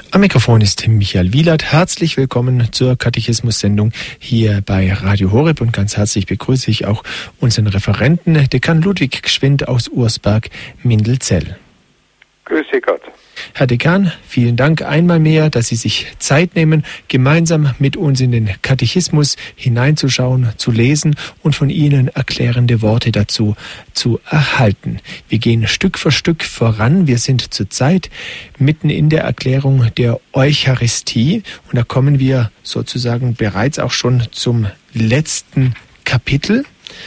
Am Mikrofon ist Michael Wielert. Herzlich willkommen zur Katechismus-Sendung hier bei Radio Horeb und ganz herzlich begrüße ich auch unseren Referenten, Dekan Ludwig Gschwind aus Ursberg, Mindelzell. Grüße Gott. Herr Dekan, vielen Dank einmal mehr, dass Sie sich Zeit nehmen, gemeinsam mit uns in den Katechismus hineinzuschauen, zu lesen und von Ihnen erklärende Worte dazu zu erhalten. Wir gehen Stück für Stück voran. Wir sind zurzeit mitten in der Erklärung der Eucharistie und da kommen wir sozusagen bereits auch schon zum letzten Kapitel.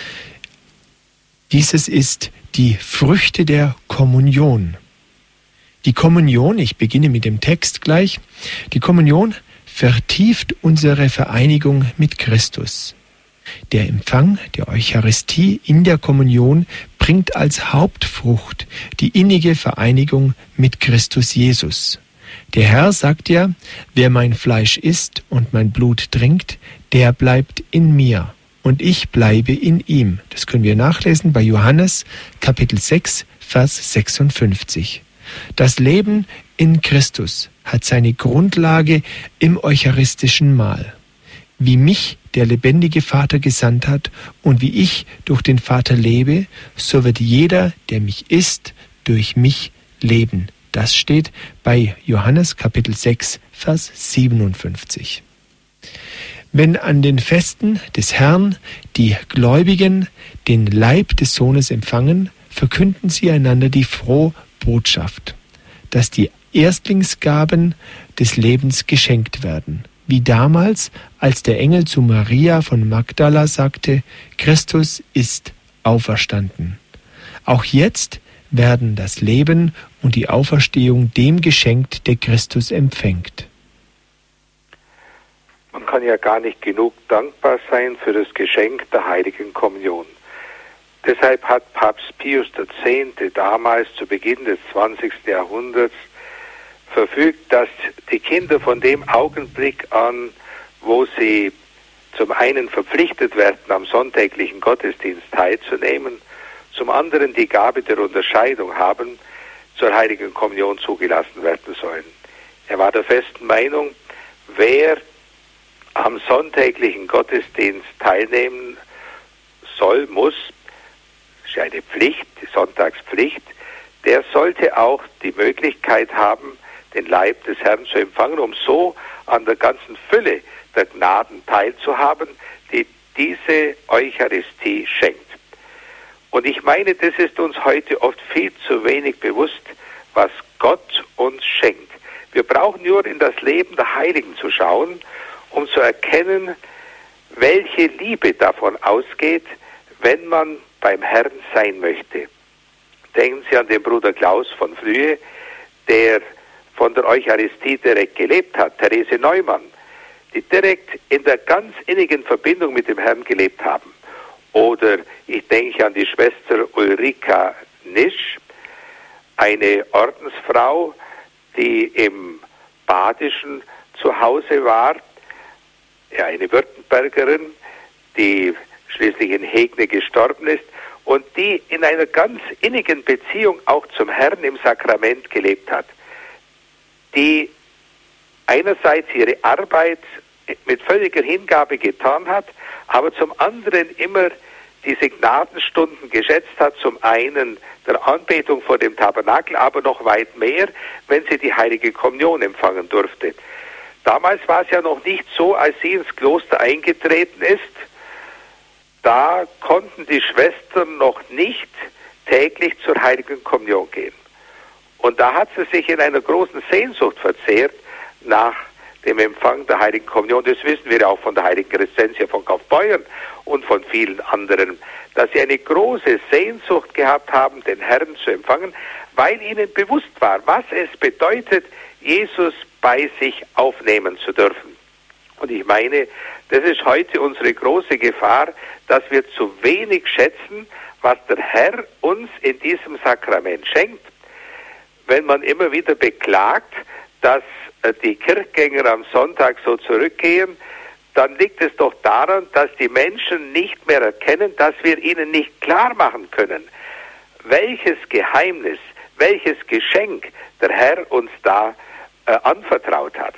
Dieses ist die Früchte der Kommunion. Die Kommunion, ich beginne mit dem Text gleich, die Kommunion vertieft unsere Vereinigung mit Christus. Der Empfang der Eucharistie in der Kommunion bringt als Hauptfrucht die innige Vereinigung mit Christus Jesus. Der Herr sagt ja, wer mein Fleisch isst und mein Blut trinkt, der bleibt in mir und ich bleibe in ihm. Das können wir nachlesen bei Johannes Kapitel 6, Vers 56. Das Leben in Christus hat seine Grundlage im eucharistischen Mahl. Wie mich der lebendige Vater gesandt hat und wie ich durch den Vater lebe, so wird jeder, der mich isst, durch mich leben. Das steht bei Johannes Kapitel 6, Vers 57. Wenn an den Festen des Herrn die Gläubigen den Leib des Sohnes empfangen, verkünden sie einander die frohe Botschaft, dass die Erstlingsgaben des Lebens geschenkt werden. Wie damals, als der Engel zu Maria von Magdala sagte, Christus ist auferstanden. Auch jetzt werden das Leben und die Auferstehung dem geschenkt, der Christus empfängt. Man kann ja gar nicht genug dankbar sein für das Geschenk der Heiligen Kommunion. Deshalb hat Papst Pius X. damals zu Beginn des 20. Jahrhunderts verfügt, dass die Kinder von dem Augenblick an, wo sie zum einen verpflichtet werden, am sonntäglichen Gottesdienst teilzunehmen, zum anderen die Gabe der Unterscheidung haben, zur Heiligen Kommunion zugelassen werden sollen. Er war der festen Meinung, wer am sonntäglichen Gottesdienst teilnehmen soll, muss, eine Pflicht, die Sonntagspflicht, der sollte auch die Möglichkeit haben, den Leib des Herrn zu empfangen, um so an der ganzen Fülle der Gnaden teilzuhaben, die diese Eucharistie schenkt. Und ich meine, das ist uns heute oft viel zu wenig bewusst, was Gott uns schenkt. Wir brauchen nur in das Leben der Heiligen zu schauen, um zu erkennen, welche Liebe davon ausgeht, wenn man beim Herrn sein möchte. Denken Sie an den Bruder Klaus von Flühe, der von der Eucharistie direkt gelebt hat, Therese Neumann, die direkt in der ganz innigen Verbindung mit dem Herrn gelebt haben. Oder ich denke an die Schwester Ulrika Nisch, eine Ordensfrau, die im Badischen zu Hause war, ja, eine Württembergerin, die schließlich in Hegne gestorben ist und die in einer ganz innigen Beziehung auch zum Herrn im Sakrament gelebt hat, die einerseits ihre Arbeit mit völliger Hingabe getan hat, aber zum anderen immer diese Gnadenstunden geschätzt hat, zum einen der Anbetung vor dem Tabernakel, aber noch weit mehr, wenn sie die Heilige Kommunion empfangen durfte. Damals war es ja noch nicht so, als sie ins Kloster eingetreten ist, da konnten die Schwestern noch nicht täglich zur Heiligen Kommunion gehen. Und da hat sie sich in einer großen Sehnsucht verzehrt nach dem Empfang der Heiligen Kommunion. Das wissen wir auch von der Heiligen Crescentia von Kaufbeuern und von vielen anderen, dass sie eine große Sehnsucht gehabt haben, den Herrn zu empfangen, weil ihnen bewusst war, was es bedeutet, Jesus bei sich aufnehmen zu dürfen. Und ich meine, das ist heute unsere große Gefahr, dass wir zu wenig schätzen, was der Herr uns in diesem Sakrament schenkt. Wenn man immer wieder beklagt, dass die Kirchgänger am Sonntag so zurückgehen, dann liegt es doch daran, dass die Menschen nicht mehr erkennen, dass wir ihnen nicht klar machen können, welches Geheimnis, welches Geschenk der Herr uns da anvertraut hat.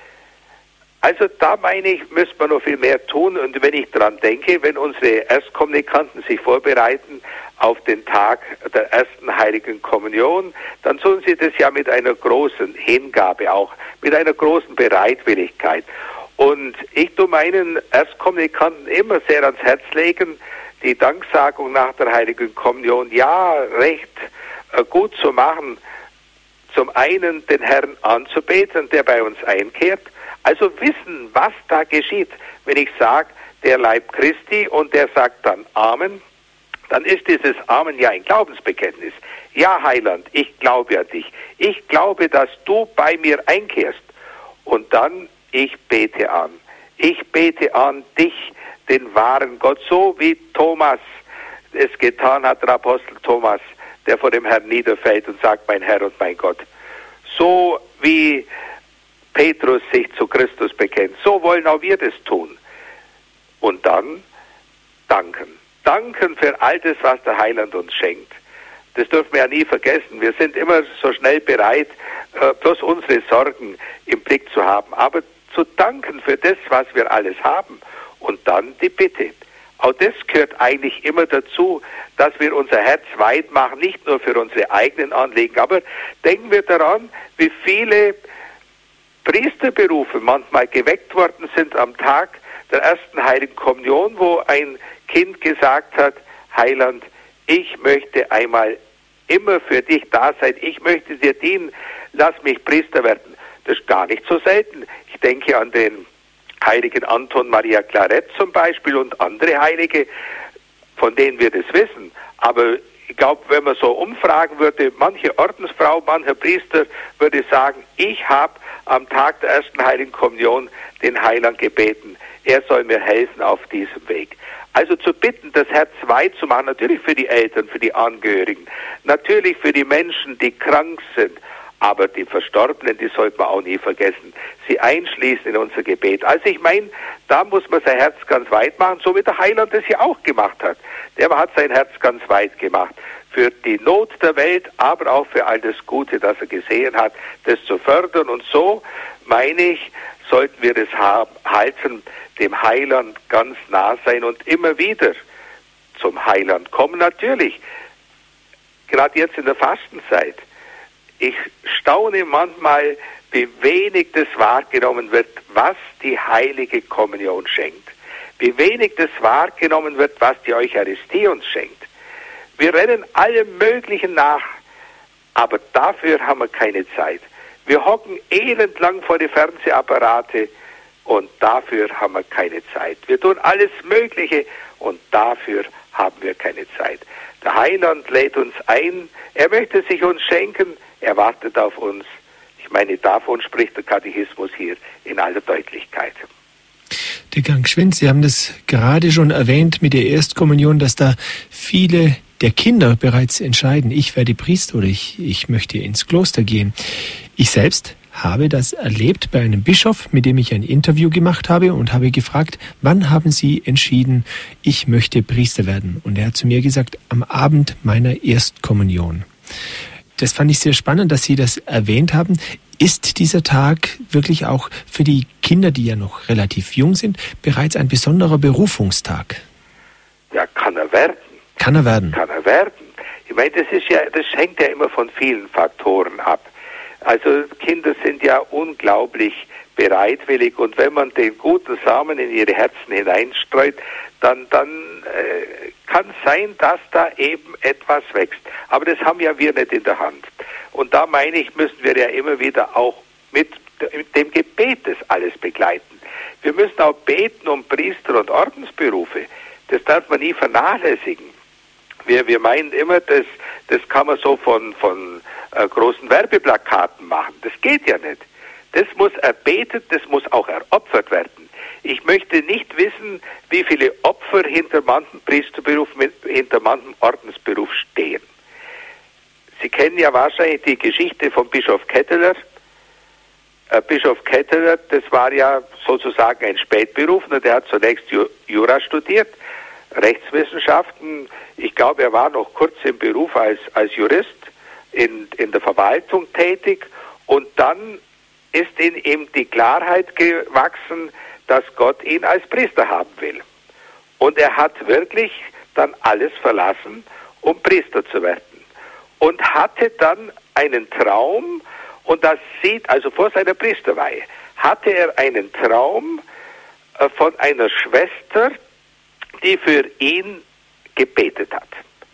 Also da meine ich, müsste man noch viel mehr tun. Und wenn ich daran denke, wenn unsere Erstkommunikanten sich vorbereiten auf den Tag der ersten Heiligen Kommunion, dann tun sie das ja mit einer großen Hingabe auch, mit einer großen Bereitwilligkeit. Und ich tue meinen Erstkommunikanten immer sehr ans Herz legen, die Danksagung nach der Heiligen Kommunion ja recht gut zu machen. Zum einen den Herrn anzubeten, der bei uns einkehrt, also wissen, was da geschieht. Wenn ich sage, der Leib Christi und der sagt dann Amen, dann ist dieses Amen ja ein Glaubensbekenntnis. Ja, Heiland, ich glaube an dich. Ich glaube, dass du bei mir einkehrst. Und dann, ich bete an. Ich bete an dich, den wahren Gott, so wie Thomas es getan hat, der Apostel Thomas, der vor dem Herrn niederfällt und sagt, mein Herr und mein Gott. So wie Petrus sich zu Christus bekennt, so wollen auch wir das tun. Und dann danken. Danken für all das, was der Heiland uns schenkt. Das dürfen wir ja nie vergessen. Wir sind immer so schnell bereit, bloß unsere Sorgen im Blick zu haben. Aber zu danken für das, was wir alles haben. Und dann die Bitte. Auch das gehört eigentlich immer dazu, dass wir unser Herz weit machen, nicht nur für unsere eigenen Anliegen. Aber denken wir daran, wie viele Priesterberufe manchmal geweckt worden sind am Tag der ersten Heiligen Kommunion, wo ein Kind gesagt hat, Heiland, ich möchte einmal immer für dich da sein, ich möchte dir dienen, lass mich Priester werden. Das ist gar nicht so selten. Ich denke an den heiligen Anton Maria Claret zum Beispiel und andere Heilige, von denen wir das wissen. Aber ich glaube, wenn man so umfragen würde, manche Ordensfrau, mancher Priester würde sagen, ich habe am Tag der ersten Heiligen Kommunion den Heiland gebeten, er soll mir helfen auf diesem Weg. Also zu bitten, das Herz weit zu machen, natürlich für die Eltern, für die Angehörigen, natürlich für die Menschen, die krank sind, aber die Verstorbenen, die sollte man auch nie vergessen, sie einschließen in unser Gebet. Also ich meine, da muss man sein Herz ganz weit machen, so wie der Heiland das ja auch gemacht hat. Der hat sein Herz ganz weit gemacht. Für die Not der Welt, aber auch für all das Gute, das er gesehen hat, das zu fördern. Und so, meine ich, sollten wir es halten, dem Heiland ganz nah sein und immer wieder zum Heiland kommen. Natürlich, gerade jetzt in der Fastenzeit, ich staune manchmal, wie wenig das wahrgenommen wird, was die Heilige Kommunion schenkt. Wie wenig das wahrgenommen wird, was die Eucharistie uns schenkt. Wir rennen allem Möglichen nach, aber dafür haben wir keine Zeit. Wir hocken elendlang vor die Fernsehapparate und dafür haben wir keine Zeit. Wir tun alles Mögliche und dafür haben wir keine Zeit. Der Heiland lädt uns ein, er möchte sich uns schenken, er wartet auf uns. Ich meine, davon spricht der Katechismus hier in aller Deutlichkeit. Der Gang Schwenz, Sie haben das gerade schon erwähnt mit der Erstkommunion, dass da viele der Kinder bereits entscheiden, ich werde Priester oder ich möchte ins Kloster gehen. Ich selbst habe das erlebt bei einem Bischof, mit dem ich ein Interview gemacht habe und habe gefragt, wann haben Sie entschieden, ich möchte Priester werden? Und er hat zu mir gesagt, am Abend meiner Erstkommunion. Das fand ich sehr spannend, dass Sie das erwähnt haben. Ist dieser Tag wirklich auch für die Kinder, die ja noch relativ jung sind, bereits ein besonderer Berufungstag? Ja, kann er werden. Kann er werden. Kann er werden. Ich meine, das hängt ja immer von vielen Faktoren ab. Also Kinder sind ja unglaublich bereitwillig und wenn man den guten Samen in ihre Herzen hineinstreut, dann kann es sein, dass da eben etwas wächst. Aber das haben ja wir nicht in der Hand. Und da meine ich, müssen wir ja immer wieder auch mit dem Gebet das alles begleiten. Wir müssen auch beten um Priester- und Ordensberufe. Das darf man nie vernachlässigen. Wir meinen immer, das kann man so von großen Werbeplakaten machen. Das geht ja nicht. Das muss erbetet, das muss auch eropfert werden. Ich möchte nicht wissen, wie viele Opfer hinter manchem Priesterberuf, hinter manchem Ordensberuf stehen. Sie kennen ja wahrscheinlich die Geschichte von Bischof Ketteler. Bischof Ketteler, das war ja sozusagen ein Spätberufener, der hat zunächst Jura studiert, Rechtswissenschaften. Ich glaube, er war noch kurz im Beruf als Jurist in der Verwaltung tätig und dann ist in ihm die Klarheit gewachsen, dass Gott ihn als Priester haben will. Und er hat wirklich dann alles verlassen, um Priester zu werden. Und hatte dann einen Traum, und das sieht, also vor seiner Priesterweihe, hatte er einen Traum von einer Schwester, die für ihn gebetet hat.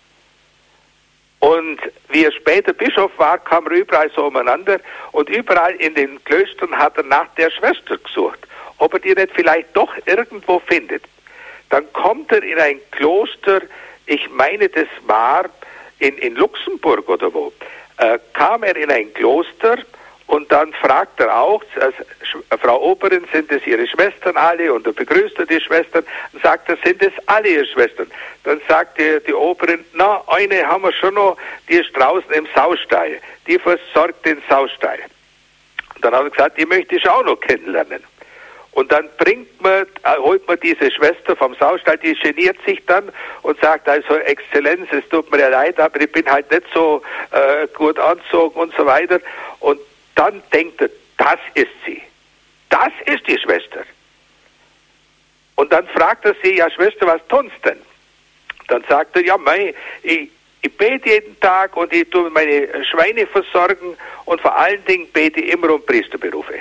Und wie er später Bischof war, kam er überall so umeinander, und überall in den Klöstern hat er nach der Schwester gesucht, ob er die nicht vielleicht doch irgendwo findet. Dann kommt er in ein Kloster, ich meine, das war in Luxemburg oder wo, kam er in ein Kloster, und dann fragt er auch, Frau Oberin, sind es Ihre Schwestern alle? Und er begrüßt die Schwestern und sagt, sind es alle Ihre Schwestern? Dann sagt die Oberin, na, eine haben wir schon noch, die ist draußen im Saustall, die versorgt den Saustall. Und dann hat er gesagt, die möchte ich auch noch kennenlernen. Und dann holt man diese Schwester vom Saustall, die geniert sich dann und sagt, also Exzellenz, es tut mir ja leid, aber ich bin halt nicht so gut angezogen und so weiter. Und dann denkt er, das ist sie. Das ist die Schwester. Und dann fragt er sie, ja Schwester, was tunst denn? Dann sagt er, ja ich bete jeden Tag und ich tue meine Schweine versorgen und vor allen Dingen bete ich immer um Priesterberufe.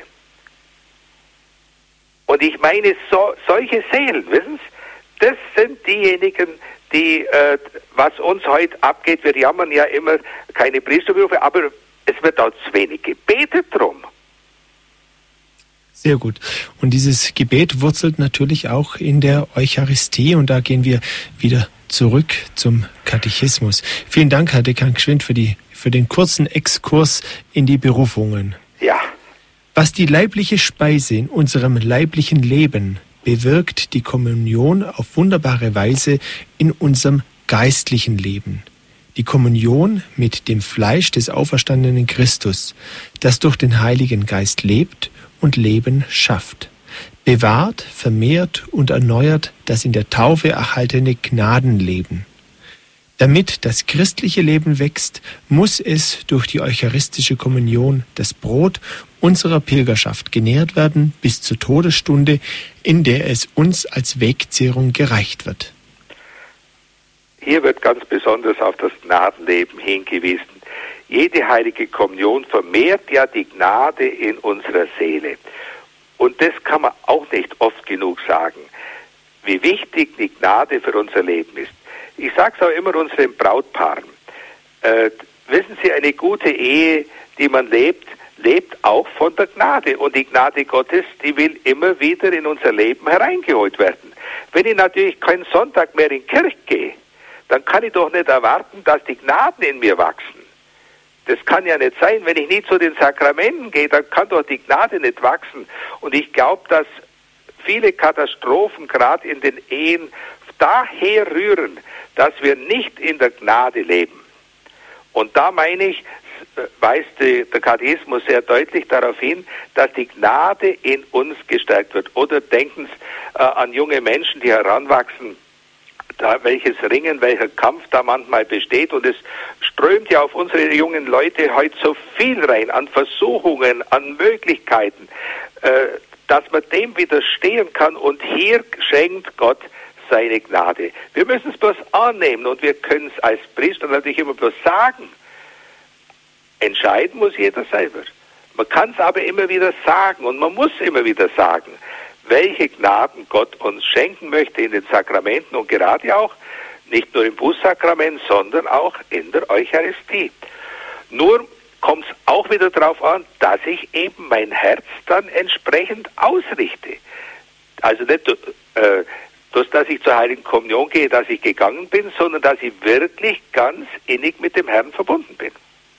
Und ich meine, solche Seelen, wissen Sie, das sind diejenigen, die, was uns heute abgeht, wir jammern ja immer keine Priesterberufe, aber es wird auch zu wenig gebetet drum. Sehr gut. Und dieses Gebet wurzelt natürlich auch in der Eucharistie, und da gehen wir wieder zurück zum Katechismus. Vielen Dank, Herr Dekan Gschwind, für den kurzen Exkurs in die Berufungen. Ja. Was die leibliche Speise in unserem leiblichen Leben bewirkt, die Kommunion auf wunderbare Weise in unserem geistlichen Leben. Die Kommunion mit dem Fleisch des auferstandenen Christus, das durch den Heiligen Geist lebt und Leben schafft. Bewahrt, vermehrt und erneuert das in der Taufe erhaltene Gnadenleben. Damit das christliche Leben wächst, muss es durch die eucharistische Kommunion, das Brot unserer Pilgerschaft, genährt werden bis zur Todesstunde, in der es uns als Wegzehrung gereicht wird. Hier wird ganz besonders auf das Gnadenleben hingewiesen. Jede heilige Kommunion vermehrt ja die Gnade in unserer Seele. Und das kann man auch nicht oft genug sagen, wie wichtig die Gnade für unser Leben ist. Ich sage es auch immer unseren Brautpaaren. Wissen Sie, eine gute Ehe, die man lebt auch von der Gnade. Und die Gnade Gottes, die will immer wieder in unser Leben hereingeholt werden. Wenn ich natürlich keinen Sonntag mehr in die Kirche gehe, dann kann ich doch nicht erwarten, dass die Gnaden in mir wachsen. Das kann ja nicht sein. Wenn ich nie zu den Sakramenten gehe, dann kann doch die Gnade nicht wachsen. Und ich glaube, dass viele Katastrophen gerade in den Ehen daher rühren, dass wir nicht in der Gnade leben. Und da meine ich, weist der Katechismus sehr deutlich darauf hin, dass die Gnade in uns gestärkt wird. Oder denken Sie an junge Menschen, die heranwachsen, da welches Ringen, welcher Kampf da manchmal besteht, und es strömt ja auf unsere jungen Leute heute so viel rein an Versuchungen, an Möglichkeiten, dass man dem widerstehen kann, und hier schenkt Gott seine Gnade. Wir müssen es bloß annehmen, und wir können es als Priester natürlich immer bloß sagen. Entscheiden muss jeder selber. Man kann es aber immer wieder sagen, und man muss immer wieder sagen, welche Gnaden Gott uns schenken möchte in den Sakramenten, und gerade auch nicht nur im Bußsakrament, sondern auch in der Eucharistie. Nur kommt es auch wieder darauf an, dass ich eben mein Herz dann entsprechend ausrichte. Also nicht dass ich zur Heiligen Kommunion gehe, dass ich gegangen bin, sondern dass ich wirklich ganz innig mit dem Herrn verbunden bin.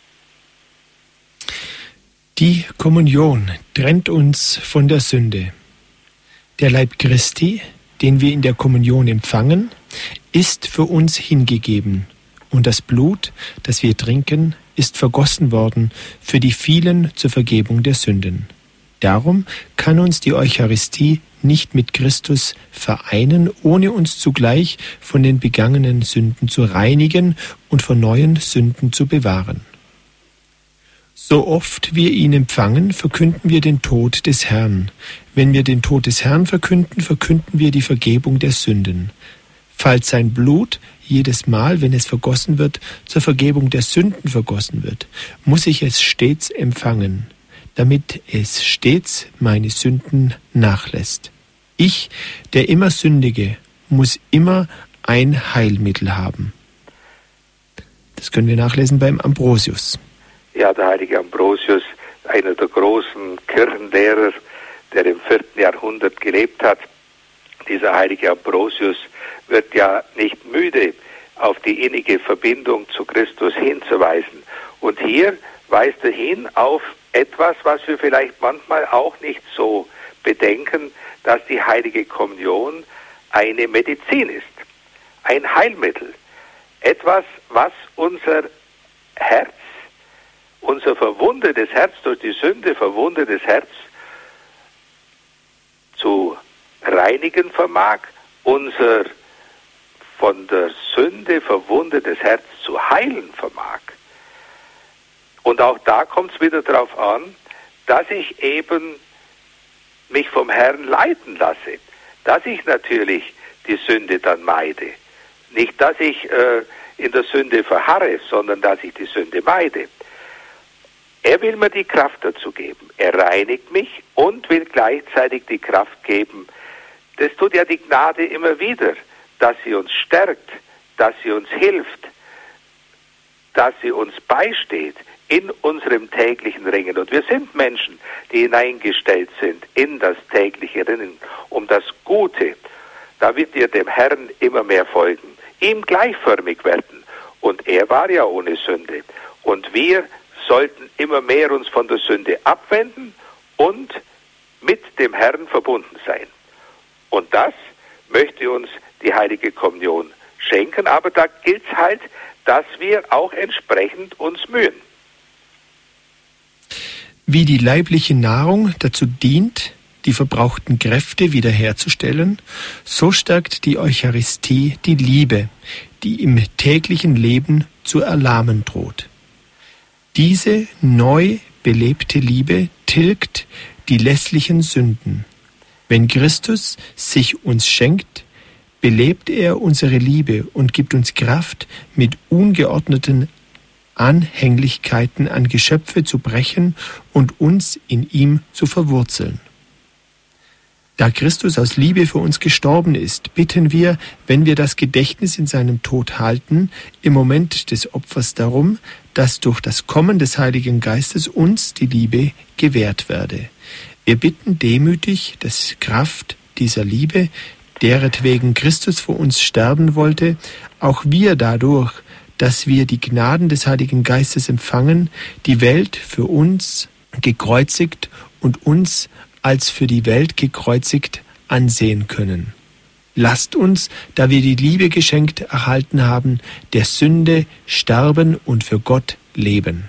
Die Kommunion trennt uns von der Sünde. Der Leib Christi, den wir in der Kommunion empfangen, ist für uns hingegeben, und das Blut, das wir trinken, ist vergossen worden für die vielen zur Vergebung der Sünden. Darum kann uns die Eucharistie nicht mit Christus vereinen, ohne uns zugleich von den begangenen Sünden zu reinigen und vor neuen Sünden zu bewahren. So oft wir ihn empfangen, verkünden wir den Tod des Herrn. Wenn wir den Tod des Herrn verkünden, verkünden wir die Vergebung der Sünden. Falls sein Blut jedes Mal, wenn es vergossen wird, zur Vergebung der Sünden vergossen wird, muss ich es stets empfangen, damit es stets meine Sünden nachlässt. Ich, der immer sündige, muss immer ein Heilmittel haben. Das können wir nachlesen beim Ambrosius. Ja, der heilige Ambrosius, einer der großen Kirchenlehrer, der im 4. Jahrhundert gelebt hat. Dieser heilige Ambrosius wird ja nicht müde, auf die innige Verbindung zu Christus hinzuweisen. Und hier weist er hin auf etwas, was wir vielleicht manchmal auch nicht so bedenken, dass die heilige Kommunion eine Medizin ist, ein Heilmittel, etwas, was unser Herz, unser verwundetes Herz, durch die Sünde verwundetes Herz zu reinigen vermag, unser von der Sünde verwundetes Herz zu heilen vermag. Und auch da kommt es wieder darauf an, dass ich eben mich vom Herrn leiten lasse, dass ich natürlich die Sünde dann meide. Nicht, dass ich in der Sünde verharre, sondern dass ich die Sünde meide. Er will mir die Kraft dazu geben. Er reinigt mich und will gleichzeitig die Kraft geben. Das tut ja die Gnade immer wieder, dass sie uns stärkt, dass sie uns hilft, dass sie uns beisteht in unserem täglichen Ringen. Und wir sind Menschen, die hineingestellt sind in das tägliche Ringen, um das Gute, damit wir dem Herrn immer mehr folgen, ihm gleichförmig werden. Und er war ja ohne Sünde. Und wir sollten immer mehr uns von der Sünde abwenden und mit dem Herrn verbunden sein. Und das möchte uns die heilige Kommunion schenken, aber da gilt es halt, dass wir auch entsprechend uns mühen. Wie die leibliche Nahrung dazu dient, die verbrauchten Kräfte wiederherzustellen, so stärkt die Eucharistie die Liebe, die im täglichen Leben zu erlahmen droht. Diese neu belebte Liebe tilgt die lässlichen Sünden. Wenn Christus sich uns schenkt, belebt er unsere Liebe und gibt uns Kraft, mit ungeordneten Anhänglichkeiten an Geschöpfe zu brechen und uns in ihm zu verwurzeln. Da Christus aus Liebe für uns gestorben ist, bitten wir, wenn wir das Gedächtnis in seinem Tod halten, im Moment des Opfers darum, dass durch das Kommen des Heiligen Geistes uns die Liebe gewährt werde. Wir bitten demütig, dass Kraft dieser Liebe, deretwegen Christus für uns sterben wollte, auch wir dadurch, dass wir die Gnaden des Heiligen Geistes empfangen, die Welt für uns gekreuzigt und uns als für die Welt gekreuzigt ansehen können. Lasst uns, da wir die Liebe geschenkt erhalten haben, der Sünde sterben und für Gott leben.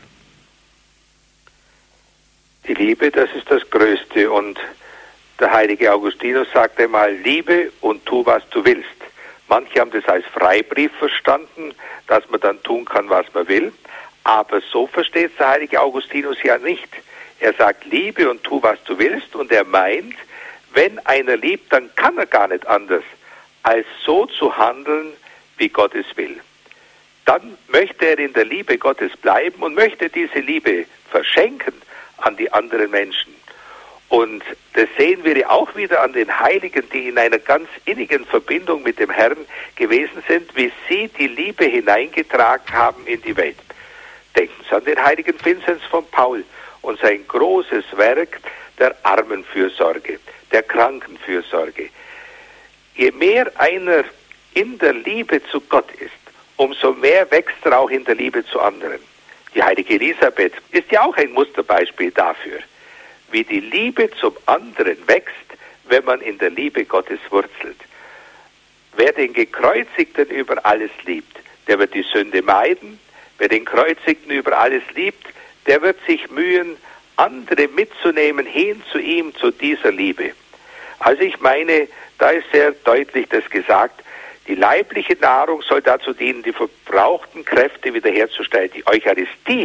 Die Liebe, das ist das Größte, und der heilige Augustinus sagte einmal, liebe und tu, was du willst. Manche haben das als Freibrief verstanden, dass man dann tun kann, was man will, aber so versteht der heilige Augustinus ja nicht. Er sagt, liebe und tu, was du willst, und er meint, wenn einer liebt, dann kann er gar nicht anders, als so zu handeln, wie Gott es will. Dann möchte er in der Liebe Gottes bleiben und möchte diese Liebe verschenken an die anderen Menschen. Und das sehen wir ja auch wieder an den Heiligen, die in einer ganz innigen Verbindung mit dem Herrn gewesen sind, wie sie die Liebe hineingetragen haben in die Welt. Denken Sie an den heiligen Vinzenz von Paul und sein großes Werk der Armenfürsorge, der Krankenfürsorge. Je mehr einer in der Liebe zu Gott ist, umso mehr wächst er auch in der Liebe zu anderen. Die heilige Elisabeth ist ja auch ein Musterbeispiel dafür, wie die Liebe zum anderen wächst, wenn man in der Liebe Gottes wurzelt. Wer den Gekreuzigten über alles liebt, der wird die Sünde meiden. Wer den Kreuzigten über alles liebt, der wird sich mühen, andere mitzunehmen hin zu ihm, zu dieser Liebe. Also ich meine, da ist sehr deutlich das gesagt, die leibliche Nahrung soll dazu dienen, die verbrauchten Kräfte wiederherzustellen. Die Eucharistie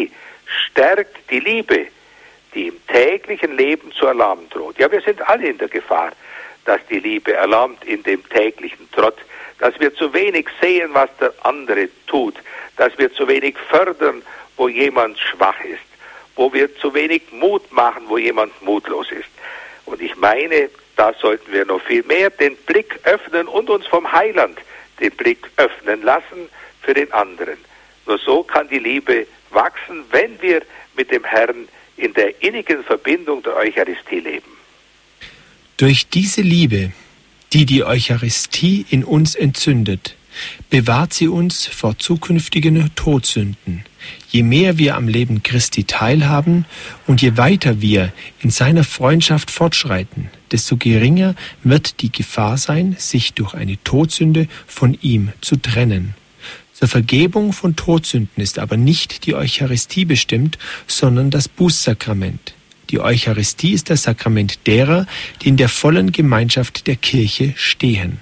stärkt die Liebe, die im täglichen Leben zu erlahmen droht. Ja, wir sind alle in der Gefahr, dass die Liebe erlahmt in dem täglichen Trott, dass wir zu wenig sehen, was der andere tut, dass wir zu wenig fördern, wo jemand schwach ist, wo wir zu wenig Mut machen, wo jemand mutlos ist. Und ich meine, da sollten wir noch viel mehr den Blick öffnen und uns vom Heiland den Blick öffnen lassen für den anderen. Nur so kann die Liebe wachsen, wenn wir mit dem Herrn in der innigen Verbindung der Eucharistie leben. Durch diese Liebe, die die Eucharistie in uns entzündet, bewahrt sie uns vor zukünftigen Todsünden. Je mehr wir am Leben Christi teilhaben und je weiter wir in seiner Freundschaft fortschreiten, desto geringer wird die Gefahr sein, sich durch eine Todsünde von ihm zu trennen. Zur Vergebung von Todsünden ist aber nicht die Eucharistie bestimmt, sondern das Bußsakrament. Die Eucharistie ist das Sakrament derer, die in der vollen Gemeinschaft der Kirche stehen.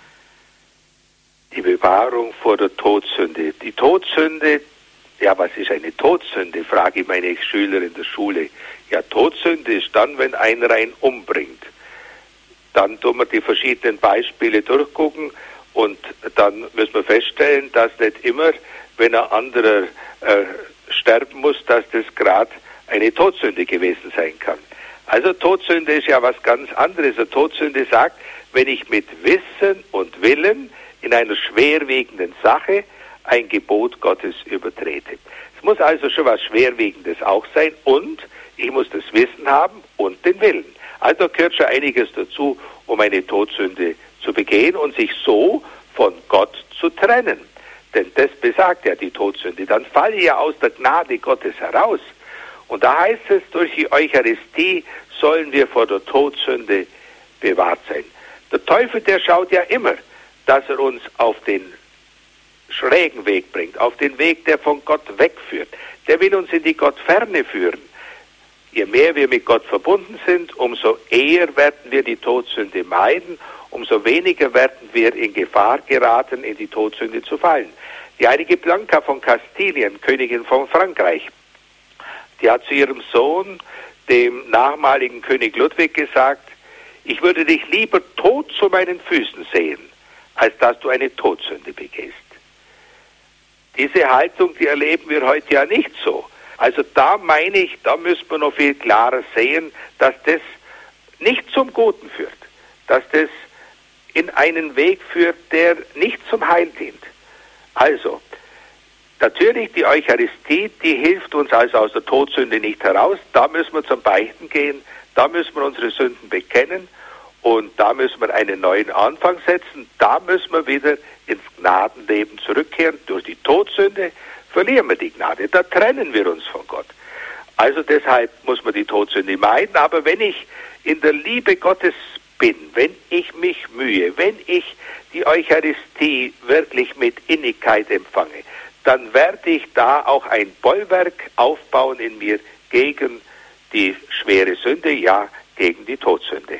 Die Bewahrung vor der Todsünde. Die Todsünde, ja, was ist eine Todsünde, frage ich meine Schüler in der Schule. Ja, Todsünde ist dann, wenn einer einen umbringt. Dann tun wir die verschiedenen Beispiele durchgucken und dann müssen wir feststellen, dass nicht immer, wenn ein anderer sterben muss, dass das gerade eine Todsünde gewesen sein kann. Also Todsünde ist ja was ganz anderes. Eine Todsünde sagt, wenn ich mit Wissen und Willen in einer schwerwiegenden Sache ein Gebot Gottes übertrete. Es muss also schon was Schwerwiegendes auch sein und ich muss das Wissen haben und den Willen. Also gehört schon einiges dazu, um eine Todsünde zu begehen und sich so von Gott zu trennen. Denn das besagt ja die Todsünde. Dann falle ich ja aus der Gnade Gottes heraus. Und da heißt es, durch die Eucharistie sollen wir vor der Todsünde bewahrt sein. Der Teufel, der schaut ja immer, dass er uns auf den schrägen Weg bringt, auf den Weg, der von Gott wegführt. Der will uns in die Gottferne führen. Je mehr wir mit Gott verbunden sind, umso eher werden wir die Todsünde meiden, umso weniger werden wir in Gefahr geraten, in die Todsünde zu fallen. Die heilige Blanca von Kastilien, Königin von Frankreich, die hat zu ihrem Sohn, dem nachmaligen König Ludwig, gesagt, ich würde dich lieber tot zu meinen Füßen sehen, als dass du eine Todsünde begehst. Diese Haltung, die erleben wir heute ja nicht so. Also da meine ich, da müssen wir noch viel klarer sehen, dass das nicht zum Guten führt, dass das in einen Weg führt, der nicht zum Heil dient. Also, natürlich die Eucharistie, die hilft uns also aus der Todsünde nicht heraus. Da müssen wir zum Beichten gehen, da müssen wir unsere Sünden bekennen und da müssen wir einen neuen Anfang setzen. Da müssen wir wieder ins Gnadenleben zurückkehren. Durch die Todsünde verlieren wir die Gnade, da trennen wir uns von Gott. Also deshalb muss man die Todsünde meiden. Aber wenn ich in der Liebe Gottes bin, wenn ich mich mühe, wenn ich die Eucharistie wirklich mit Innigkeit empfange, dann werde ich da auch ein Bollwerk aufbauen in mir gegen die schwere Sünde, ja, gegen die Todsünde.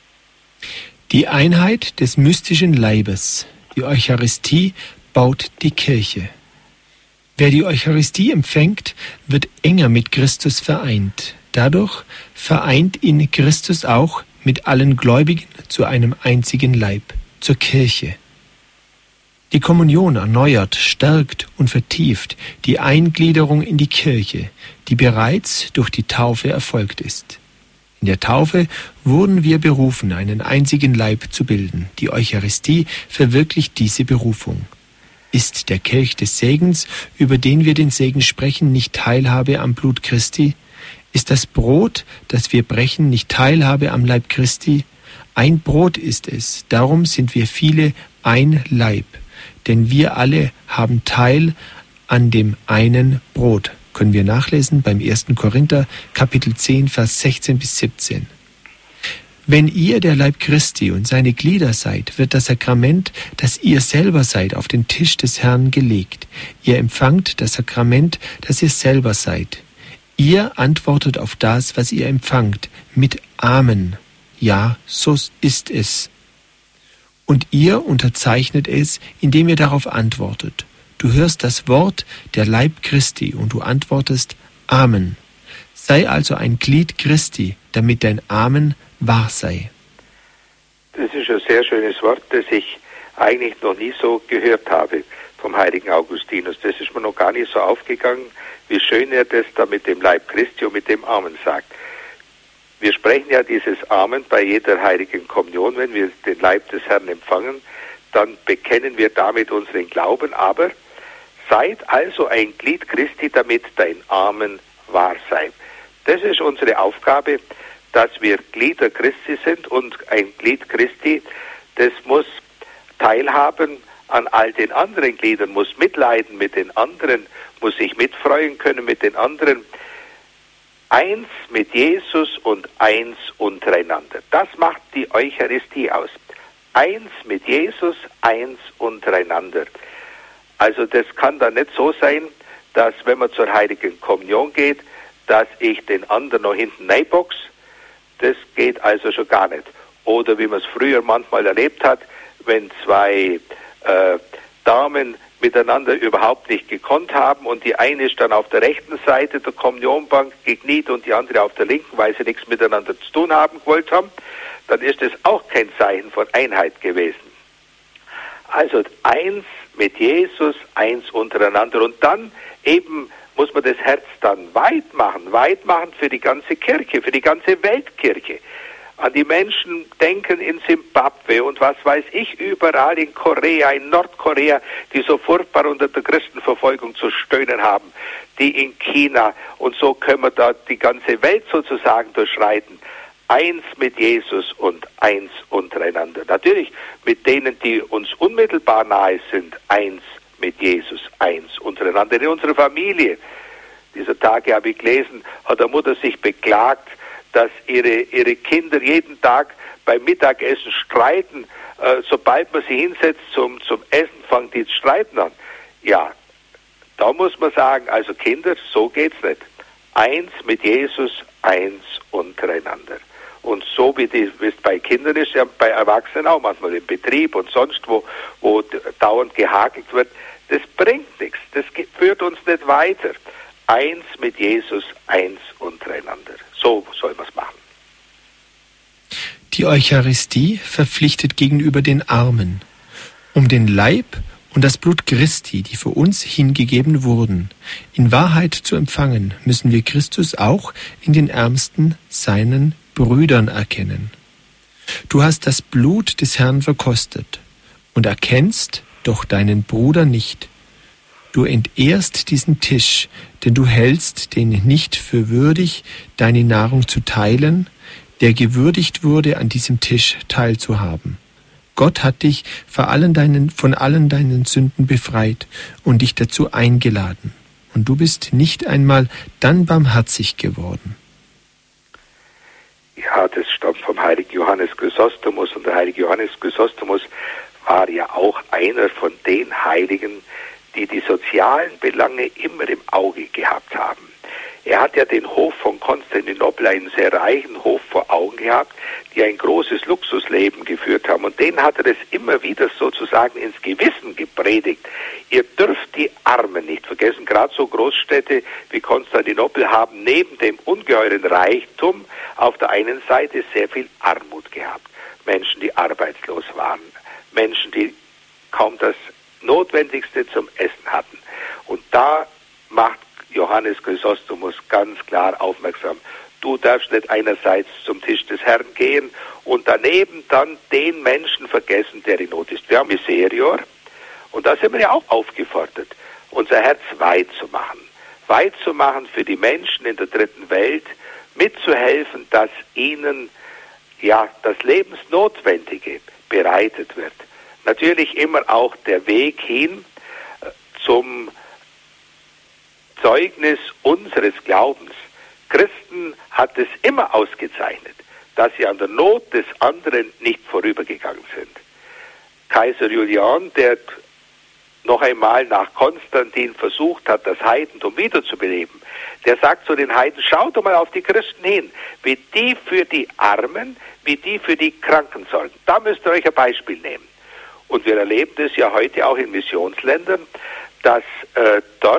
Die Einheit des mystischen Leibes, die Eucharistie, baut die Kirche. Wer die Eucharistie empfängt, wird enger mit Christus vereint. Dadurch vereint ihn Christus auch mit allen Gläubigen zu einem einzigen Leib, zur Kirche. Die Kommunion erneuert, stärkt und vertieft die Eingliederung in die Kirche, die bereits durch die Taufe erfolgt ist. In der Taufe wurden wir berufen, einen einzigen Leib zu bilden. Die Eucharistie verwirklicht diese Berufung. Ist der Kelch des Segens, über den wir den Segen sprechen, nicht Teilhabe am Blut Christi? Ist das Brot, das wir brechen, nicht Teilhabe am Leib Christi? Ein Brot ist es, darum sind wir viele ein Leib. Denn wir alle haben Teil an dem einen Brot. Können wir nachlesen beim 1. Korinther, Kapitel 10, Vers 16 bis 17. Wenn ihr der Leib Christi und seine Glieder seid, wird das Sakrament, das ihr selber seid, auf den Tisch des Herrn gelegt. Ihr empfangt das Sakrament, das ihr selber seid. Ihr antwortet auf das, was ihr empfangt, mit Amen. Ja, so ist es. Und ihr unterzeichnet es, indem ihr darauf antwortet. Du hörst das Wort, der Leib Christi, und du antwortest Amen. Sei also ein Glied Christi, damit dein Amen wahr sei. Das ist ein sehr schönes Wort, das ich eigentlich noch nie so gehört habe vom heiligen Augustinus. Das ist mir noch gar nicht so aufgegangen, wie schön er das da mit dem Leib Christi und mit dem Amen sagt. Wir sprechen ja dieses Amen bei jeder heiligen Kommunion, wenn wir den Leib des Herrn empfangen, dann bekennen wir damit unseren Glauben, aber seid also ein Glied Christi, damit dein Amen wahr sei. Das ist unsere Aufgabe, dass wir Glieder Christi sind, und ein Glied Christi, das muss teilhaben an all den anderen Gliedern, muss mitleiden mit den anderen, muss sich mitfreuen können mit den anderen. Eins mit Jesus und eins untereinander. Das macht die Eucharistie aus. Eins mit Jesus, eins untereinander. Also das kann dann nicht so sein, dass wenn man zur heiligen Kommunion geht, dass ich den anderen noch hinten reinbox. Das geht also schon gar nicht. Oder wie man es früher manchmal erlebt hat, wenn zwei Damen miteinander überhaupt nicht gekonnt haben und die eine ist dann auf der rechten Seite der Kommunionbank gekniet und die andere auf der linken, weil sie nichts miteinander zu tun haben gewollt haben, dann ist das auch kein Zeichen von Einheit gewesen. Also eins mit Jesus, eins untereinander, und dann eben muss man das Herz dann weit machen für die ganze Kirche, für die ganze Weltkirche. An die Menschen denken in Simbabwe und was weiß ich, überall in Korea, in Nordkorea, die so furchtbar unter der Christenverfolgung zu stöhnen haben, die in China, und so können wir da die ganze Welt sozusagen durchschreiten. Eins mit Jesus und eins untereinander. Natürlich mit denen, die uns unmittelbar nahe sind, eins mit Jesus, eins untereinander. In unserer Familie, dieser Tage habe ich gelesen, hat eine Mutter sich beklagt, dass ihre Kinder jeden Tag beim Mittagessen streiten. Sobald man sie hinsetzt zum Essen, fangen die zu streiten an. Ja, da muss man sagen, also Kinder, so geht's nicht. Eins mit Jesus, eins untereinander. Und so wie es bei Kindern ist, ja bei Erwachsenen auch manchmal im Betrieb und sonst wo dauernd gehakelt wird, das bringt nichts. Das führt uns nicht weiter. Eins mit Jesus, eins untereinander. So soll man es machen. Die Eucharistie verpflichtet gegenüber den Armen, um den Leib und das Blut Christi, die für uns hingegeben wurden, in Wahrheit zu empfangen, müssen wir Christus auch in den Ärmsten, seinen Brüdern, erkennen. Du hast das Blut des Herrn verkostet und erkennst doch deinen Bruder nicht. Du entehrst diesen Tisch, denn du hältst den nicht für würdig, deine Nahrung zu teilen, der gewürdigt wurde, an diesem Tisch teilzuhaben. Gott hat dich von allen deinen Sünden befreit und dich dazu eingeladen. Und du bist nicht einmal dann barmherzig geworden. Ja, das stammt vom heiligen Johannes Chrysostomus, und der heilige Johannes Chrysostomus war ja auch einer von den Heiligen, die die sozialen Belange immer im Auge gehabt haben. Er hat ja den Hof von Konstantinopel, einen sehr reichen Hof, vor Augen gehabt, die ein großes Luxusleben geführt haben. Und denen hat er es immer wieder sozusagen ins Gewissen gepredigt. Ihr dürft die Armen nicht vergessen. Gerade so Großstädte wie Konstantinopel haben neben dem ungeheuren Reichtum auf der einen Seite sehr viel Armut gehabt. Menschen, die arbeitslos waren. Menschen, die kaum das Notwendigste zum Essen hatten. Und da macht Johannes Chrysostomus ganz klar aufmerksam. Du darfst nicht einerseits zum Tisch des Herrn gehen und daneben dann den Menschen vergessen, der in Not ist. Wir haben Miserior, und da sind wir ja auch aufgefordert, unser Herz weit zu machen für die Menschen in der dritten Welt, mitzuhelfen, dass ihnen ja das Lebensnotwendige bereitet wird. Natürlich immer auch der Weg hin zum Zeugnis unseres Glaubens. Christen hat es immer ausgezeichnet, dass sie an der Not des anderen nicht vorübergegangen sind. Kaiser Julian, der noch einmal nach Konstantin versucht hat, das Heidentum wiederzubeleben, der sagt zu den Heiden, schaut doch mal auf die Christen hin, wie die für die Armen, wie die für die Kranken sorgen. Da müsst ihr euch ein Beispiel nehmen. Und wir erleben das ja heute auch in Missionsländern, dass dort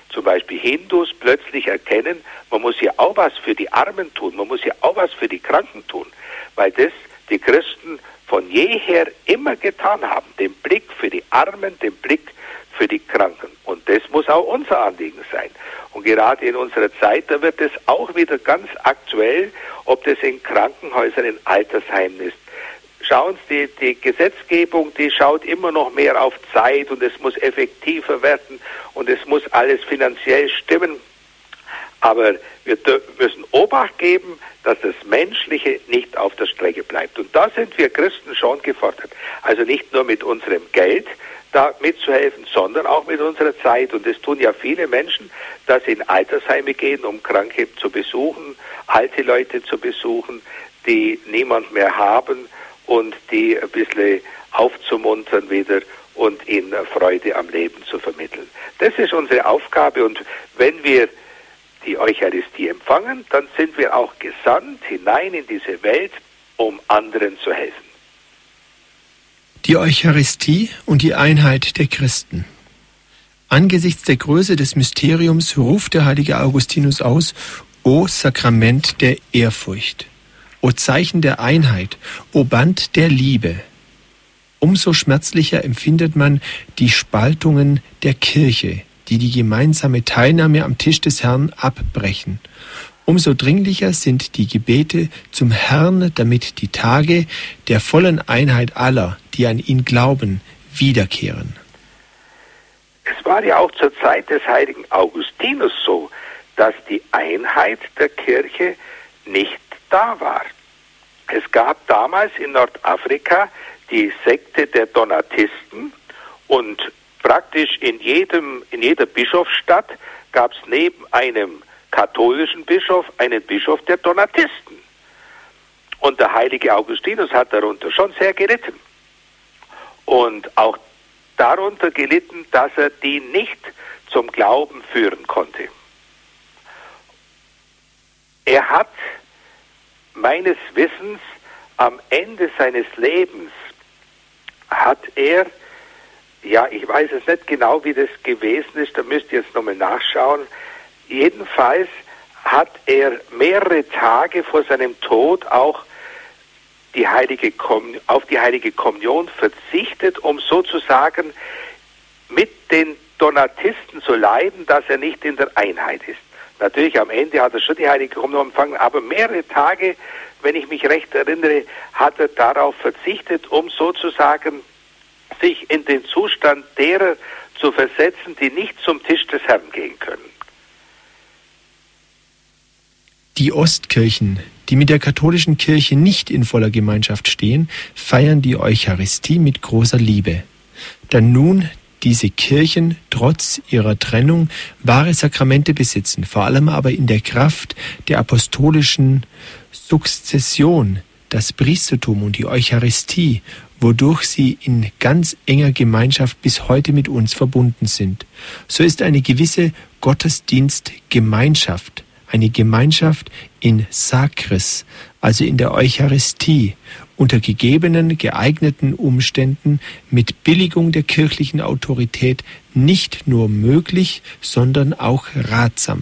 zum Beispiel Hindus plötzlich erkennen, man muss hier auch was für die Armen tun, man muss hier auch was für die Kranken tun, weil das die Christen von jeher immer getan haben, den Blick für die Armen, den Blick für die Kranken. Und das muss auch unser Anliegen sein. Und gerade in unserer Zeit, da wird es auch wieder ganz aktuell, ob das in Krankenhäusern, in Altersheimen ist. Schauen Sie, die Gesetzgebung, die schaut immer noch mehr auf Zeit und es muss effektiver werden und es muss alles finanziell stimmen. Aber wir müssen Obacht geben, dass das Menschliche nicht auf der Strecke bleibt. Und da sind wir Christen schon gefordert. Also nicht nur mit unserem Geld da mitzuhelfen, sondern auch mit unserer Zeit. Und das tun ja viele Menschen, dass sie in Altersheime gehen, um Kranke zu besuchen, alte Leute zu besuchen, die niemand mehr haben und die ein bisschen aufzumuntern wieder und ihnen Freude am Leben zu vermitteln. Das ist unsere Aufgabe. Und wenn wir die Eucharistie empfangen, dann sind wir auch gesandt hinein in diese Welt, um anderen zu helfen. Die Eucharistie und die Einheit der Christen. Angesichts der Größe des Mysteriums ruft der heilige Augustinus aus: O Sakrament der Ehrfurcht, o Zeichen der Einheit, o Band der Liebe. Umso schmerzlicher empfindet man die Spaltungen der Kirche, die gemeinsame Teilnahme am Tisch des Herrn abbrechen. Umso dringlicher sind die Gebete zum Herrn, damit die Tage der vollen Einheit aller, die an ihn glauben, wiederkehren. Es war ja auch zur Zeit des heiligen Augustinus so, dass die Einheit der Kirche nicht da war. Es gab damals in Nordafrika die Sekte der Donatisten und praktisch in jeder Bischofsstadt gab es neben einem katholischen Bischof einen Bischof der Donatisten. Und der heilige Augustinus hat darunter schon sehr gelitten. Und auch darunter gelitten, dass er die nicht zum Glauben führen konnte. Er hat meines Wissens am Ende seines Lebens ja, ich weiß es nicht genau, wie das gewesen ist, da müsst ihr jetzt nochmal nachschauen. Jedenfalls hat er mehrere Tage vor seinem Tod auch auf die heilige Kommunion verzichtet, um sozusagen mit den Donatisten zu leiden, dass er nicht in der Einheit ist. Natürlich am Ende hat er schon die heilige Kommunion empfangen, aber mehrere Tage, wenn ich mich recht erinnere, hat er darauf verzichtet, um sozusagen sich in den Zustand derer zu versetzen, die nicht zum Tisch des Herrn gehen können. Die Ostkirchen, die mit der katholischen Kirche nicht in voller Gemeinschaft stehen, feiern die Eucharistie mit großer Liebe. Da nun diese Kirchen trotz ihrer Trennung wahre Sakramente besitzen, vor allem aber in der Kraft der apostolischen Sukzession, das Priestertum und die Eucharistie, wodurch sie in ganz enger Gemeinschaft bis heute mit uns verbunden sind. So ist eine gewisse Gottesdienstgemeinschaft, eine Gemeinschaft in Sacris, also in der Eucharistie, unter gegebenen, geeigneten Umständen mit Billigung der kirchlichen Autorität nicht nur möglich, sondern auch ratsam.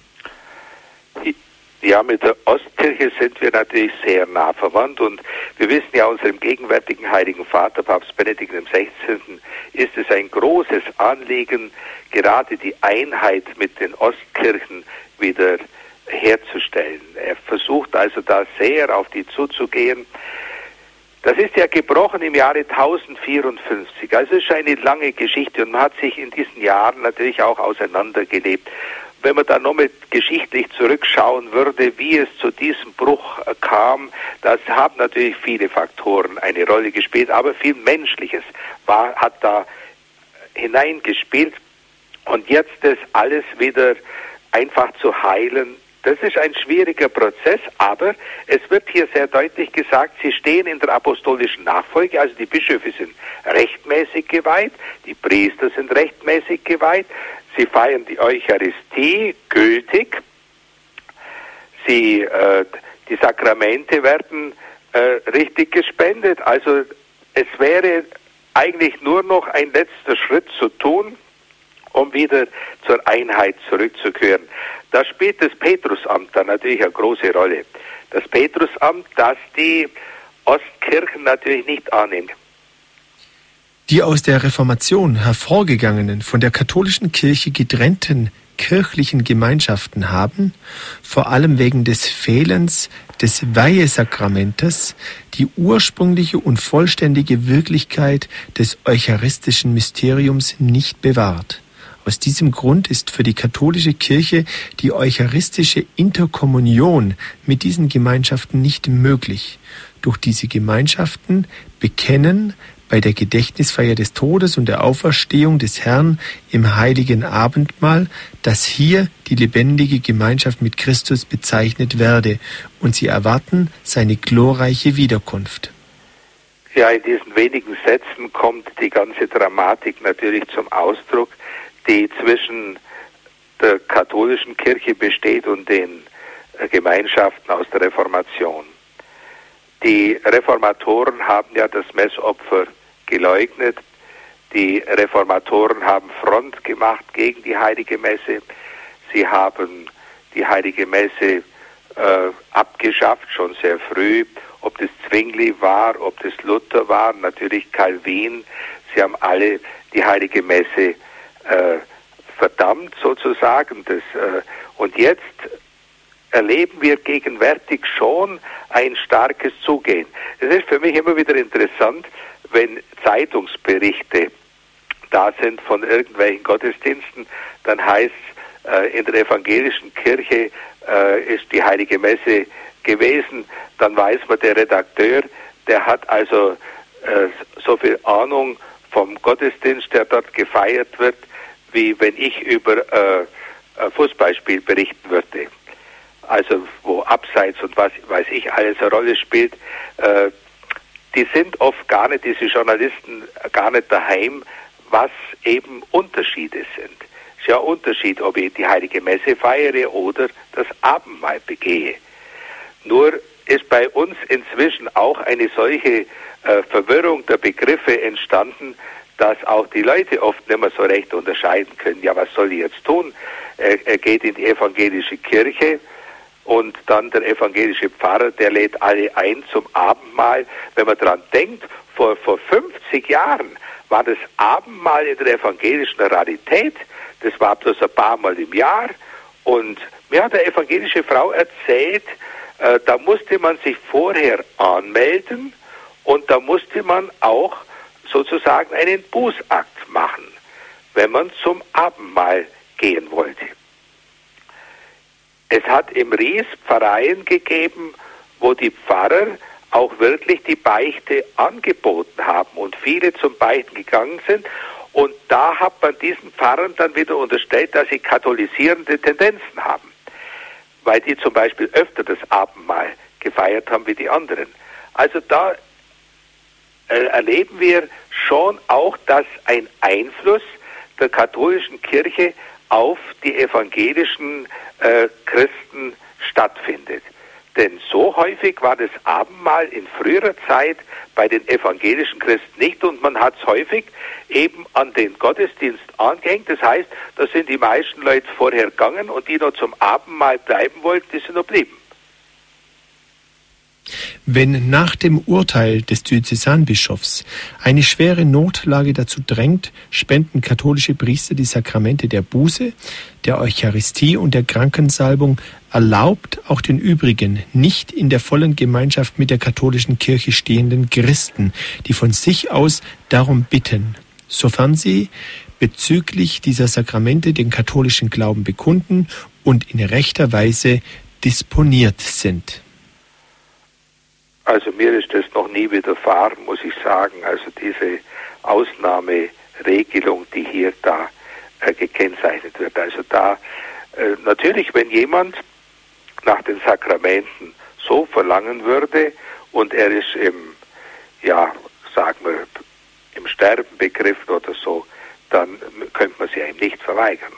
Ja, mit der Ostkirche sind wir natürlich sehr nah verwandt und wir wissen ja, unserem gegenwärtigen Heiligen Vater, Papst Benedikt XVI., ist es ein großes Anliegen, gerade die Einheit mit den Ostkirchen wieder herzustellen. Er versucht also da sehr auf die zuzugehen. Das ist ja gebrochen im Jahre 1054, also es ist eine lange Geschichte und man hat sich in diesen Jahren natürlich auch auseinandergelebt. Wenn man da nochmal geschichtlich zurückschauen würde, wie es zu diesem Bruch kam, das haben natürlich viele Faktoren eine Rolle gespielt, aber viel Menschliches hat da hineingespielt. Und jetzt das alles wieder einfach zu heilen, das ist ein schwieriger Prozess, aber es wird hier sehr deutlich gesagt, sie stehen in der apostolischen Nachfolge, also die Bischöfe sind rechtmäßig geweiht, die Priester sind rechtmäßig geweiht, sie feiern die Eucharistie gültig, die Sakramente werden richtig gespendet, also es wäre eigentlich nur noch ein letzter Schritt zu tun um wieder zur Einheit zurückzukehren. Da spielt das Petrusamt dann natürlich eine große Rolle. Das Petrusamt, das die Ostkirchen natürlich nicht annimmt. Die aus der Reformation hervorgegangenen, von der katholischen Kirche getrennten kirchlichen Gemeinschaften haben, vor allem wegen des Fehlens des Weihesakramentes, die ursprüngliche und vollständige Wirklichkeit des eucharistischen Mysteriums nicht bewahrt. Aus diesem Grund ist für die katholische Kirche die eucharistische Interkommunion mit diesen Gemeinschaften nicht möglich. Durch diese Gemeinschaften bekennen bei der Gedächtnisfeier des Todes und der Auferstehung des Herrn im heiligen Abendmahl, dass hier die lebendige Gemeinschaft mit Christus bezeichnet werde, und sie erwarten seine glorreiche Wiederkunft. Ja, in diesen wenigen Sätzen kommt die ganze Dramatik natürlich zum Ausdruck, die zwischen der katholischen Kirche besteht und den Gemeinschaften aus der Reformation. Die Reformatoren haben ja das Messopfer geleugnet. Die Reformatoren haben Front gemacht gegen die Heilige Messe. Sie haben die Heilige Messe abgeschafft, schon sehr früh. Ob das Zwingli war, ob das Luther war, natürlich Calvin. Sie haben alle die Heilige Messe verdammt sozusagen. Und jetzt erleben wir gegenwärtig schon ein starkes Zugehen. Es ist für mich immer wieder interessant, wenn Zeitungsberichte da sind von irgendwelchen Gottesdiensten, dann heißt es, in der evangelischen Kirche ist die Heilige Messe gewesen, dann weiß man, der Redakteur, der hat also so viel Ahnung vom Gottesdienst, der dort gefeiert wird, wie wenn ich über ein Fußballspiel berichten würde. Also wo Abseits und was weiß ich alles eine Rolle spielt, die sind oft gar nicht, diese Journalisten, gar nicht daheim, was eben Unterschiede sind. Es ist ja ein Unterschied, ob ich die Heilige Messe feiere oder das Abendmahl begehe. Nur ist bei uns inzwischen auch eine solche Verwirrung der Begriffe entstanden, dass auch die Leute oft nicht mehr so recht unterscheiden können. Ja, was soll ich jetzt tun? Er geht in die evangelische Kirche, und dann der evangelische Pfarrer, der lädt alle ein zum Abendmahl. Wenn man daran denkt, vor 50 Jahren war das Abendmahl in der evangelischen Rarität. Das war bloß ein paar Mal im Jahr. Und mir hat eine evangelische Frau erzählt, da musste man sich vorher anmelden und da musste man auch sozusagen einen Bußakt machen, wenn man zum Abendmahl gehen wollte. Es hat im Ries Pfarreien gegeben, wo die Pfarrer auch wirklich die Beichte angeboten haben und viele zum Beichten gegangen sind. Und da hat man diesen Pfarrern dann wieder unterstellt, dass sie katholisierende Tendenzen haben, weil die zum Beispiel öfter das Abendmahl gefeiert haben wie die anderen. Also da erleben wir schon auch, dass ein Einfluss der katholischen Kirche auf die evangelischen Christen stattfindet. Denn so häufig war das Abendmahl in früherer Zeit bei den evangelischen Christen nicht, und man hat es häufig eben an den Gottesdienst angehängt. Das heißt, da sind die meisten Leute vorher gegangen und die noch zum Abendmahl bleiben wollten, die sind noch blieben. Wenn nach dem Urteil des Diözesanbischofs eine schwere Notlage dazu drängt, spenden katholische Priester die Sakramente der Buße, der Eucharistie und der Krankensalbung, erlaubt auch den übrigen, nicht in der vollen Gemeinschaft mit der katholischen Kirche stehenden Christen, die von sich aus darum bitten, sofern sie bezüglich dieser Sakramente den katholischen Glauben bekunden und in rechter Weise disponiert sind. Also mir ist das noch nie widerfahren, muss ich sagen. Also diese Ausnahmeregelung, die hier da gekennzeichnet wird. Also da natürlich, wenn jemand nach den Sakramenten so verlangen würde und er ist im Sterben begriffen oder so, dann könnte man sie ihm nicht verweigern.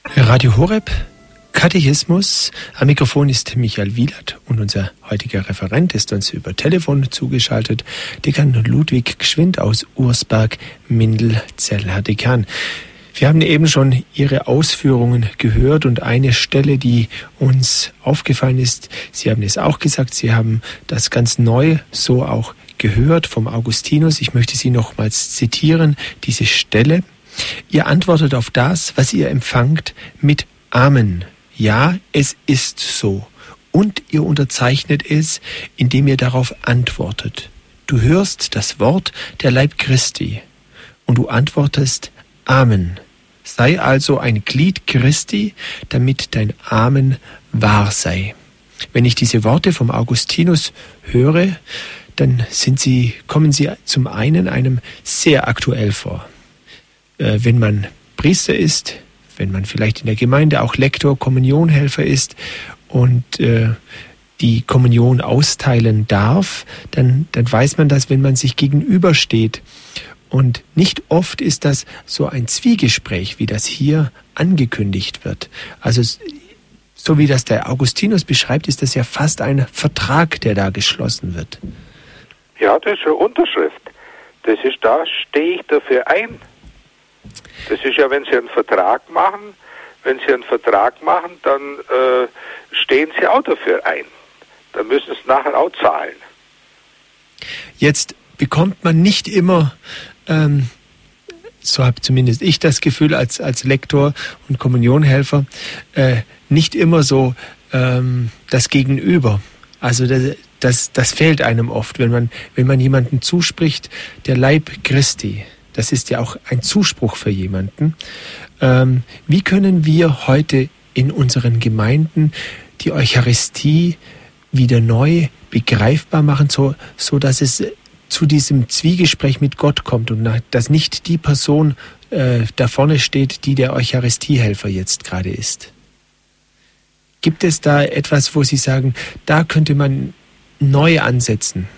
Radio Horeb, Katechismus. Am Mikrofon ist Michael Wielert und unser heutiger Referent ist uns über Telefon zugeschaltet, Dekan Ludwig Gschwind aus Ursberg, Mindel-Zell. Herr Dekan, wir haben eben schon Ihre Ausführungen gehört und eine Stelle, die uns aufgefallen ist, Sie haben es auch gesagt, Sie haben das ganz neu so auch gehört vom Augustinus. Ich möchte Sie nochmals zitieren, diese Stelle. Ihr antwortet auf das, was ihr empfangt, mit Amen. Ja, es ist so. Und ihr unterzeichnet es, indem ihr darauf antwortet. Du hörst das Wort der Leib Christi und du antwortest Amen. Sei also ein Glied Christi, damit dein Amen wahr sei. Wenn ich diese Worte vom Augustinus höre, dann kommen sie zum einen einem sehr aktuell vor. Wenn man Priester ist, wenn man vielleicht in der Gemeinde auch Lektor, Kommunionhelfer ist und die Kommunion austeilen darf, dann weiß man das, wenn man sich gegenübersteht. Und nicht oft ist das so ein Zwiegespräch, wie das hier angekündigt wird. Also so wie das der Augustinus beschreibt, ist das ja fast ein Vertrag, der da geschlossen wird. Ja, das ist eine Unterschrift. Da stehe ich dafür ein. Das ist ja, wenn Sie einen Vertrag machen, dann stehen Sie auch dafür ein. Dann müssen Sie es nachher auch zahlen. Jetzt bekommt man nicht immer, so habe zumindest ich das Gefühl als Lektor und Kommunionhelfer, nicht immer so das Gegenüber. Also das fehlt einem oft, wenn man jemanden zuspricht, der Leib Christi. Das ist ja auch ein Zuspruch für jemanden. Wie können wir heute in unseren Gemeinden die Eucharistie wieder neu begreifbar machen, so dass es zu diesem Zwiegespräch mit Gott kommt und dass nicht die Person da vorne steht, die der Eucharistiehelfer jetzt gerade ist? Gibt es da etwas, wo Sie sagen, da könnte man neu ansetzen?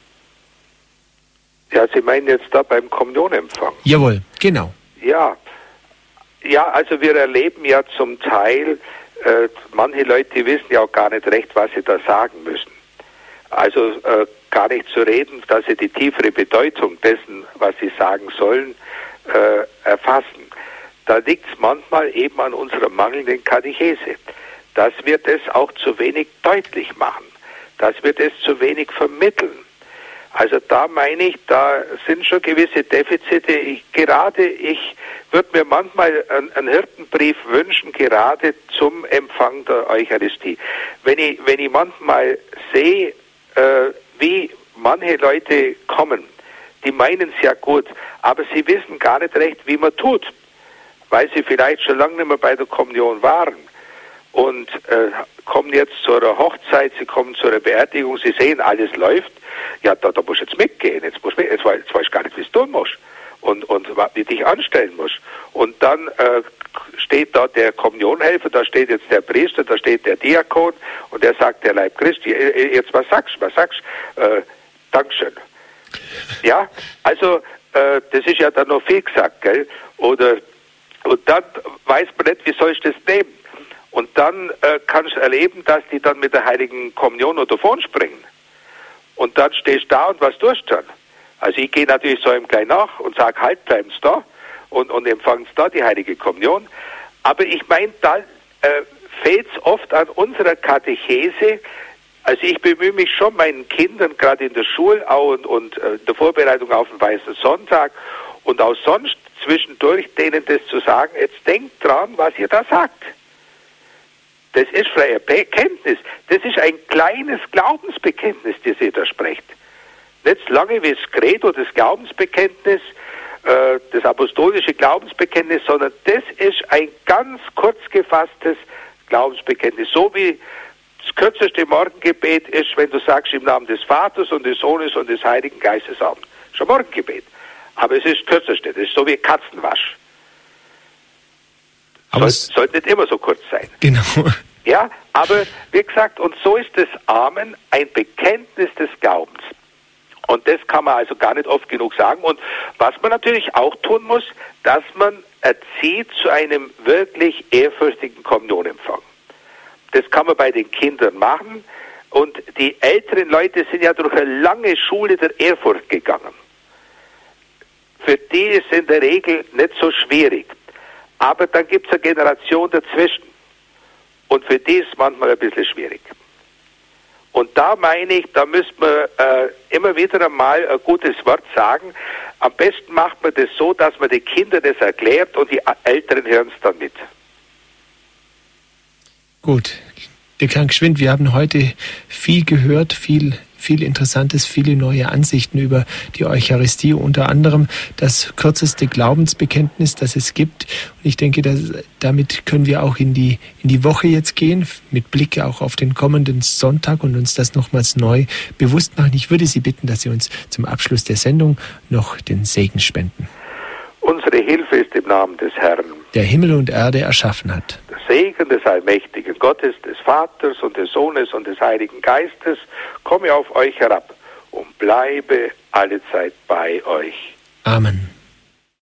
Ja, Sie meinen jetzt da beim Kommunionempfang? Jawohl, genau. Ja, also wir erleben ja zum Teil, manche Leute, die wissen ja auch gar nicht recht, was sie da sagen müssen. Also gar nicht zu reden, dass sie die tiefere Bedeutung dessen, was sie sagen sollen, erfassen. Da liegt es manchmal eben an unserer mangelnden Katechese, dass wir das auch zu wenig deutlich machen, dass wir das zu wenig vermitteln. Also da meine ich, da sind schon gewisse Defizite. Ich würde mir manchmal einen Hirtenbrief wünschen, gerade zum Empfang der Eucharistie. Wenn ich manchmal sehe, wie manche Leute kommen, die meinen es ja gut, aber sie wissen gar nicht recht, wie man tut, weil sie vielleicht schon lange nicht mehr bei der Kommunion waren. Und kommen jetzt zu einer Hochzeit, sie kommen zu einer Beerdigung, sie sehen, alles läuft. Ja, da musst du jetzt mitgehen, jetzt weißt du gar nicht, wie du tun musst und wie dich anstellen musst. Und dann steht da der Kommunionhelfer, da steht jetzt der Priester, da steht der Diakon und der sagt, der Leib Christi, jetzt was sagst du? Dankeschön. Ja, also das ist ja dann noch viel gesagt, gell? Und dann weiß man nicht, wie soll ich das nehmen? Und dann kannst du erleben, dass die dann mit der Heiligen Kommunion unter davon springen. Und dann stehst du da und was tust du dann? Also ich gehe natürlich so ihm gleich nach und sage, halt, bleiben Sie da und empfangen Sie da die Heilige Kommunion. Aber ich meine, da fehlt es oft an unserer Katechese. Also ich bemühe mich schon meinen Kindern, gerade in der Schule auch und der Vorbereitung auf den Weißen Sonntag und auch sonst zwischendurch denen das zu sagen, jetzt denkt dran, was ihr da sagt. Das ist freie Bekenntnis. Das ist ein kleines Glaubensbekenntnis, das ihr da sprecht. Nicht so lange wie das Credo, das Glaubensbekenntnis, das apostolische Glaubensbekenntnis, sondern das ist ein ganz kurz gefasstes Glaubensbekenntnis. So wie das kürzeste Morgengebet ist, wenn du sagst im Namen des Vaters und des Sohnes und des Heiligen Geistes Amen. Schon Morgengebet. Aber es ist das kürzeste. Das ist so wie Katzenwasch. Aber sollte nicht immer so kurz sein. Genau. Ja, aber wie gesagt, und so ist das Amen ein Bekenntnis des Glaubens. Und das kann man also gar nicht oft genug sagen. Und was man natürlich auch tun muss, dass man erzieht zu einem wirklich ehrfürchtigen Kommunionempfang. Das kann man bei den Kindern machen. Und die älteren Leute sind ja durch eine lange Schule der Ehrfurcht gegangen. Für die ist es in der Regel nicht so schwierig. Aber dann gibt es eine Generation dazwischen. Und für die ist es manchmal ein bisschen schwierig. Und da meine ich, da müsste man immer wieder einmal ein gutes Wort sagen. Am besten macht man das so, dass man den Kindern das erklärt und die Älteren hören es dann mit. Gut, Dekan Gschwind, wir haben heute viel gehört, viel Interessantes, viele neue Ansichten über die Eucharistie, unter anderem das kürzeste Glaubensbekenntnis, das es gibt. Und ich denke, damit können wir auch in die Woche jetzt gehen, mit Blick auch auf den kommenden Sonntag und uns das nochmals neu bewusst machen. Ich würde Sie bitten, dass Sie uns zum Abschluss der Sendung noch den Segen spenden. Unsere Hilfe ist im Namen des Herrn, der Himmel und Erde erschaffen hat. Der Segen des allmächtigen Gottes, des Vaters und des Sohnes und des Heiligen Geistes komme auf euch herab und bleibe allezeit bei euch. Amen.